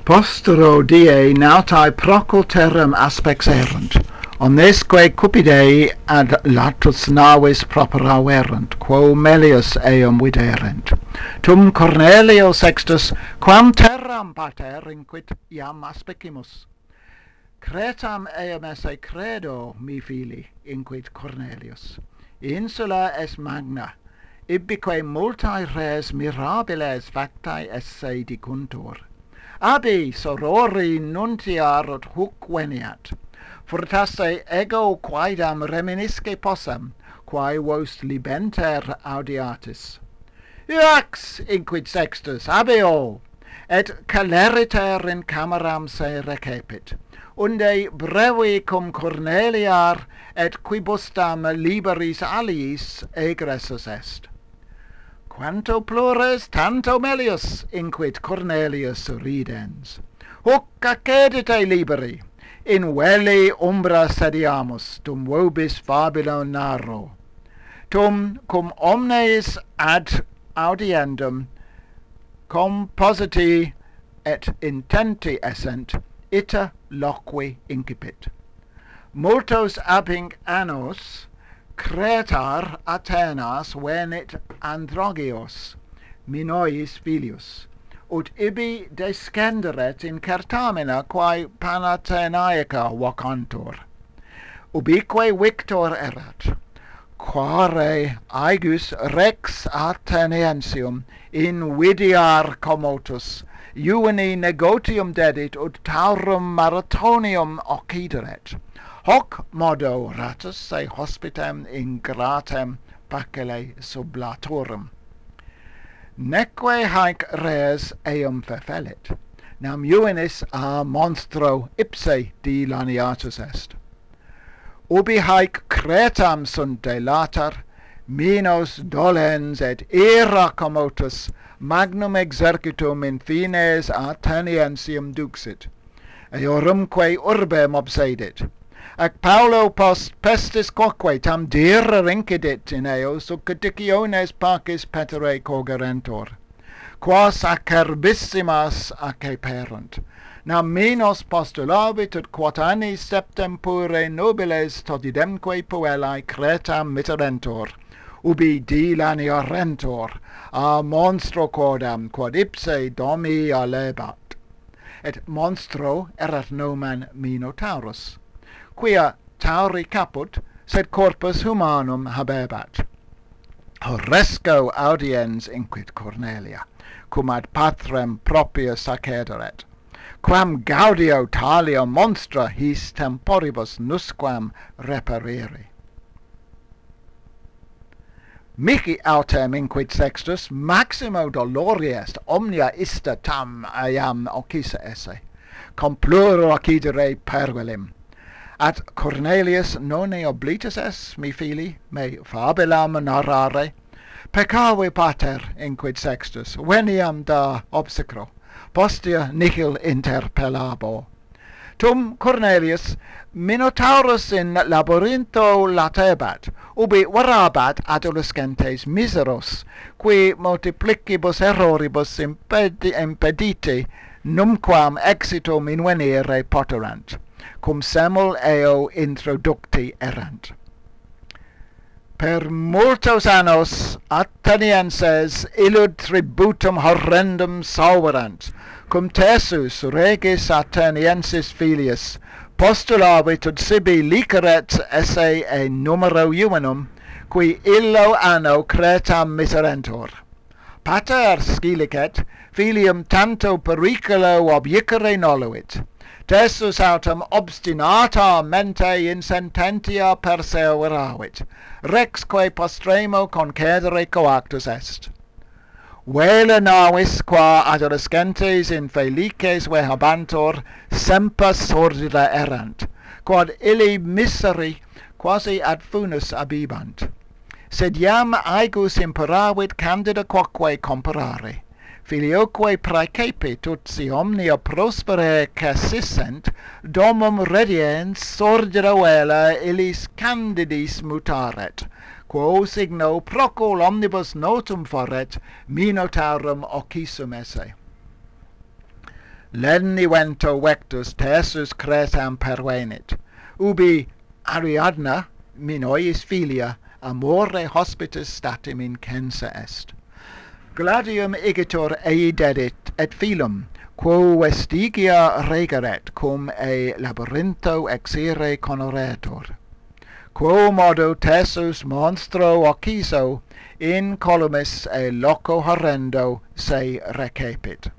Postero die nautae procul terram aspects erant, omnesque cupidei ad latus navis propera verant, quo melius eum viderent. Tum Cornelio Sextus, quam terram pater inquit iam aspecimus. Cretam eum esse credo, mi fili, inquit Cornelius. Insula est magna, ibique multae res mirabiles factae esse dicuntur. Abi sorori nuntiarut huc veniat, fortasse ego quaedam reminisce possam, quae vos libenter audiatis. Iax, inquit Sextus, abeo, et celeriter in cameram se recepit, unde brevi cum Corneliar et quibustam liberis aliis egressus est. Quanto plures, tanto melius, inquit Cornelius ridens. Huc accedite liberi, in veli umbra sediamus, dum vobis fabula narro. Tum cum omnes ad audiendum compositi et intenti essent, ita loqui incipit. Multos abing annos Cretar Athenas venit Androgeos, minois filius, ut ibi descenderet in Cartamina quae Panathenaeca vocantur. Ubique victor erat, quare aegus rex Atheniensium invidiar commotus, juveni negotium dedit ut taurum maratonium occideret. Hoc modo ratus se hospitem ingratem pacele sublatorum. Neque haec res eum fefelit, nam juvenis a monstro ipse dilaniatus est. Ubi haec Cretam sunt delatar, minos dolens et ira commotus, magnum exercitum in fines Atheniensium duxit, eorumque urbem obsedit. Ac Paulo post pestis quoque tam dira incidit in eo succidiciones pacis petere cogerentur, quas acerbissimas acceperunt. Nam minos postulavit ut quat annis septempure nobiles totidemque puellae Cretam mitterentur, ubi dilaniorentur, a monstro quodam, quod ipse domi allebat. Et monstro erat nomen Minotaurus, quia tauri caput, sed corpus humanum habebat. Horresco audiens inquit Cornelia, cum ad patrem proprius accederet, quam gaudio talia monstra his temporibus nusquam reperere. Mihi autem inquit Sextus, maximo dolori est omnia ista tam iam ocissa esse, compluro occidere pervelim. At Cornelius nonne oblitus est, mi fili, me fabulam narrare. Peccave pater, inquit Sextus, veniam da obsecro, postea nihil interpellabo. Tum Cornelius Minotaurus in labyrintho latebat, ubi varabat adolescentes miseros, qui multiplicibus erroribus impediti, numquam exitum invenire poterant, cum semel eo introducti erant. Per multos annos Athenienses illud tributum horrendum solverant, cum Tessus regis Atheniensis filius postulavit ut sibi liceret esse e numero juvenum, qui illo anno Cretam miserentur. Pater scilicet, filium tanto periculo objicere noluit. Tessus autem obstinata mente in sententia perseveravit, rexque postremo concedere coactus est. Vela navis qua adolescentes in felices vehabantur semper sordida erant, quod illi miseri quasi ad funus abibant. Sed iam aegus imperavit candida quoque comparare. Filioque praecepit ut si omnia prospere cassissent, domum rediens sordida vela illis candidis mutaret, quo signo procul omnibus notum foret Minotaurum occissum esse. Lenivento vectus tersus Cretam pervenit, ubi Ariadna minois filia amore hospitis statim incensa est. Gladium igitur ei dedit et filum, quo vestigia regeret cum e labyrintho exire conoretur. Quo modo tersus monstro occiso in columis e loco horrendo se recepit.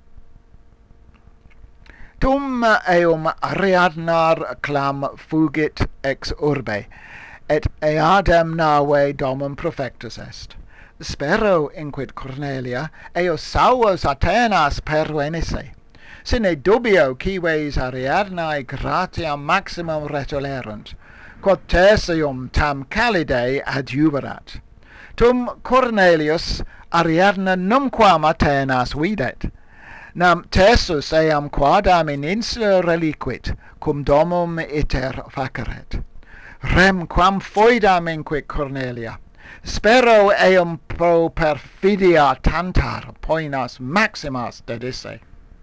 Tum eum Ariadnar clam fugit ex urbe, et eadem nave domum profectus est. Spero, inquit Cornelia, eos sauvos Athenas pervenisse, sine dubio cives Ariadnae gratiam maximum retulerunt, quod tertium tam calide adjuberat. Tum Cornelius Ariadna numquam Athenas videt, nam tersus eam quadam in insula reliquit, cum domum iter faceret. Rem quam foedam inquit Cornelia, spero eum pro perfidia tantar poenas maximas dedisse.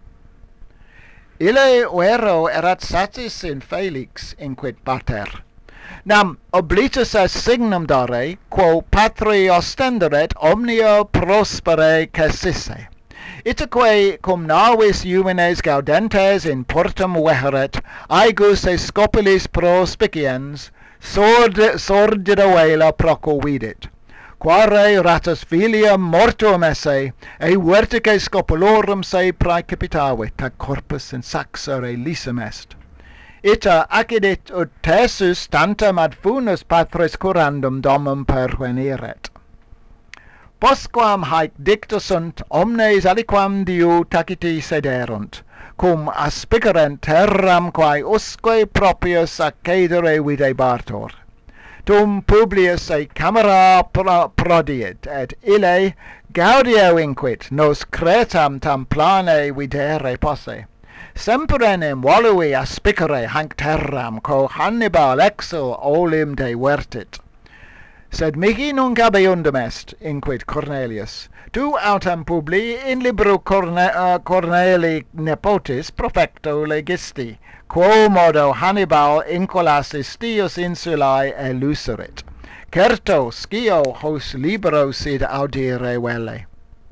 Ille vero erat satis in felix, inquit pater. Nam oblitus est signum dare, quo patri ostenderet omnia prospere cessisse. Itaque cum navis juvines gaudentes in portum veheret, aegus et scopulis prospiciens, sordida vela proco vidit. Quare ratus filiam mortuum esse, e vertice scopulorum se praecipitavit, ac corpus in saxere lisum est. Ita accidit ut tersus tantum ad funus patris curandum domum perveniret. Postquam haec dicta sunt, omnes aliquam diu taciti sederunt, cum aspicerent terram quae usque proprius accedere videbartur. Tum Publius e camera prodiit, et ille gaudio inquit, nos Cretam tam plane videre posse. Semperenem volui aspicere hanc terram, quo Hannibal exul olim vertit. Sed mihi nunc habeundum est, inquit Cornelius. Tu autem Publi in libro Corneli nepotis profecto legisti, quo modo Hannibal incolas istius insulae elucerit. Certo scio hos libro sid audire velle.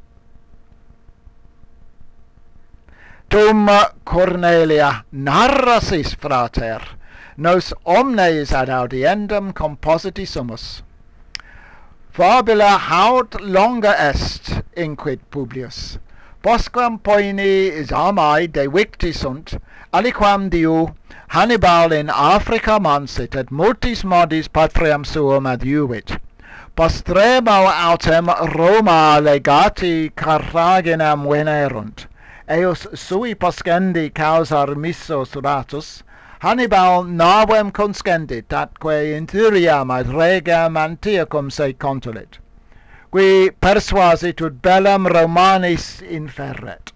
Tum Cornelia narrasis, frater, nos omnes ad audiendum compositi sumus. Fabula haud longa est, inquit Publius. Postquam poeni zamae de victi sunt, aliquam diu Hannibal in Africa mansit, et multis modis patriam suum adjuvit. Postremo autem Roma legati Carthaginam venerunt, eos sui poscendi causar missos ratus, Hannibal navem conscendit, atque inturiam ad regam Antiochum se contulit, qui persuasit ut bellam Romanis inferret.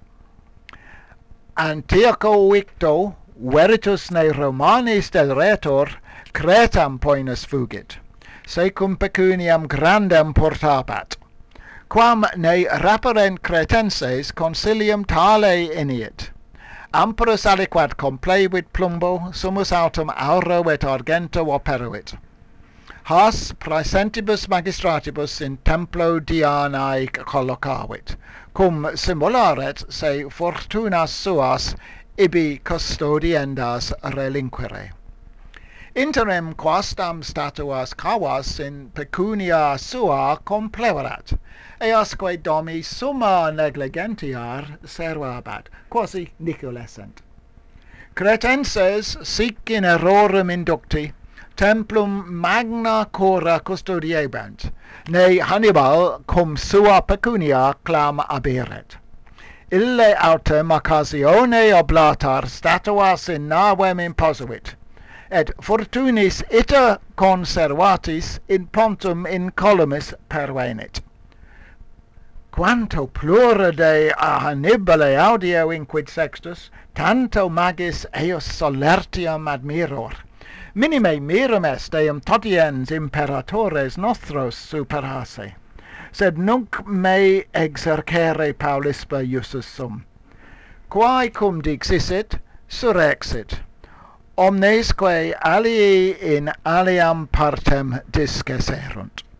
Antiocho victo, veritus ne Romanis delretur, Cretam poenus fugit, secum pecuniam grandem portabat. Quam ne raperent Cretenses consilium tale iniit. Amperus aliquat complevit plumbo, sumus autem auro et argento operuit. Has praesentibus magistratibus in templo Dianae collocavit, cum simularet se fortunas suas ibi custodiendas relinquere. Interim quastam statuas cavas in pecunia sua compleverat, easque domi summa negligentiar servabat, quasi niculescent. Cretenses sic in errorum inducti, templum magna cura custodiebant, ne Hannibal cum sua pecunia clam aberet. Ille autem occasione oblatar statuas in navem imposuit, et fortunis ita conservatis in pontum in columis pervenit. Quanto plura de Hannibale audio inquit Sextus, tanto magis eos solertiam admiror. Minime mirum est eum totiens imperatores nostros, sed nunc me exercere Paulispa iussus sum. quae cum dixisset, surrexit. Omnes quae alii in aliam partem discesserunt.